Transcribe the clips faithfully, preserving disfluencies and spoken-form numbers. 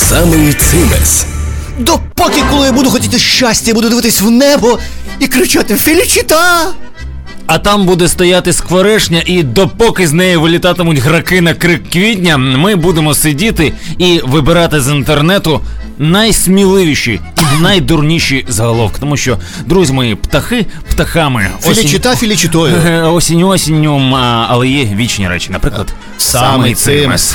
Самий цимес. Допоки, коли я буду хотіти щастя, буду дивитись в небо і кричати «Фелічіта!» А там буде стояти скворешня, і допоки з неї вилітатимуть граки на крик квітня, ми будемо сидіти і вибирати з інтернету найсміливіші і найдурніші заголовки. Тому що, друзі мої, птахи птахами. Фелічіта фелічітою. Осінь осінню, але є вічні речі. Наприклад, самий цимес.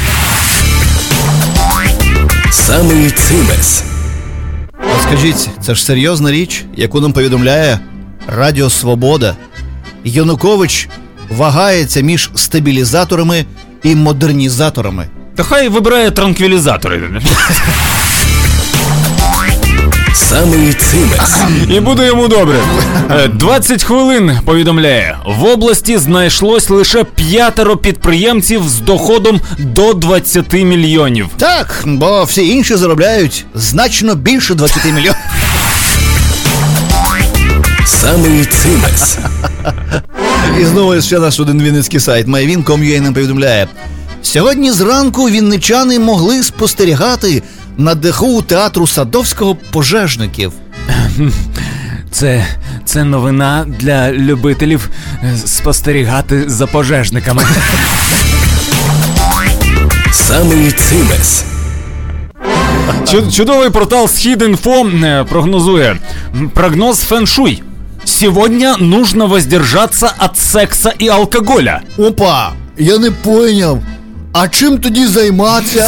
Самий цимес. А скажіть, це ж серйозна річ, яку нам повідомляє Радіо Свобода. Янукович вагається між стабілізаторами і модернізаторами. Та хай вибирає транквілізатори. Самий цимес. І буде йому добре. двадцять хвилин повідомляє. В області знайшлось лише п'ятеро підприємців з доходом до двадцять мільйонів. Так, бо всі інші заробляють значно більше двадцять мільйонів. Самий цимес. І знову ще наш один вінницький сайт май він крапка ком крапка ю а нам повідомляє. Сьогодні зранку вінничани могли спостерігати на даху театру Садовського пожежників. Це, це новина для любителів спостерігати за пожежниками. Самий цимес. Чудовий портал Східінфо прогнозує. Прогноз фэншуй. Сегодня нужно воздержаться от секса и алкоголя. Опа, я не поняв. А чим тоді займатися?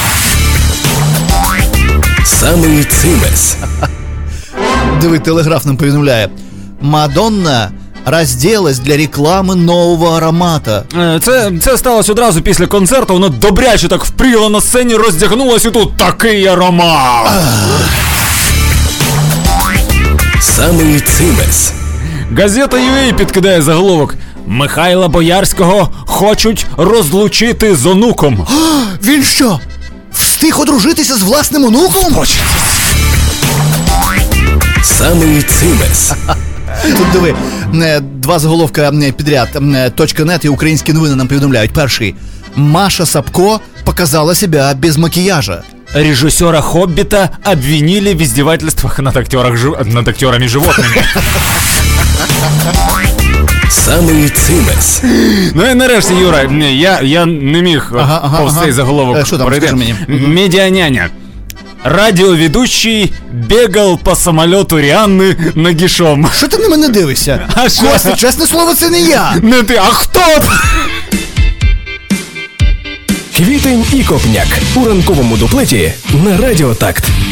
Самий цимес. Диви, Телеграф нам повідомляє. Мадонна розділась для реклами нового аромата. Це, це сталося одразу після концерту. Вона добряче так впріла на сцені, роздягнулась, і тут такий аромат. Самий цимес. Газета ю а підкидає заголовок. Михайла Боярського хочуть розлучити з онуком. Він що, встиг одружитися з власним онуком? Самий цимес. Тут диви, два заголовка підряд. .нет і українські новини нам повідомляють. Перший. Маша Сапко показала себя без макияжа. Режиссера «Хоббита» обвинили в издевательствах над, актерах, над актерами-животными. Самий цимес. Ну і нарешті, Юра, я, я не міг ага, ага, повз цей ага. заголовок Що там, пройти. скажи мені. Медианяня. Радиоведущий бегал по самолету Ріанни нагишом. Що ти на мене дивишся? А що? Костя, чесне слово, це не я. Не ти, а хто? Квітень і Копняк у ранковому дуплеті на Радіо Такт.